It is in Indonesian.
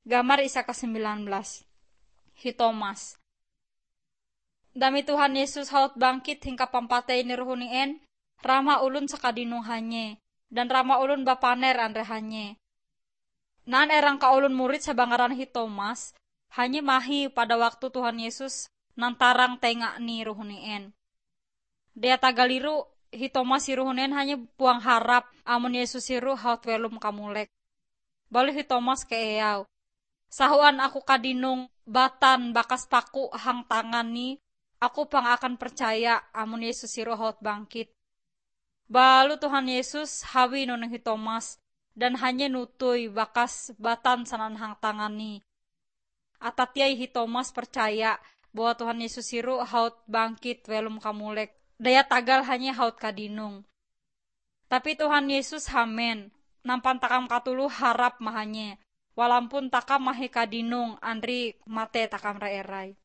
Gambar isa ke-19. Hitomas. Dami Tuhan Yesus haut bangkit hingga pampatay ni ruhunien, rama ulun sakadinong hanye, dan rama ulun bapaner andre hanye. Naan erang ka ulun murid sa bangaran Hitomas, hanya mahi pada waktu Tuhan Yesus nantarang tenga ni ruhunien. Dia tagaliru Hitomas si ruhunien hanya puang harap amun Yesus siru haut welum kamulek. Balu Hitomas ke eyaw. Sahuan aku kadinong batan bakas paku hang tangan ni, aku pang akan percaya amun Yesus siru haut bangkit. Balu Tuhan Yesus hawi nunung Hitomas dan hanya nutuy bakas batan sanan hang tangan ni. Atatiay Hitomas percaya bahwa Tuhan Yesus siru haut bangkit welum kamulek. Daya tagal hanya haut kadinong. Tapi Tuhan Yesus hamen, nampan takam katulu harap mahanye. Walaupun takam mahe kadinong, andri mate takam eray.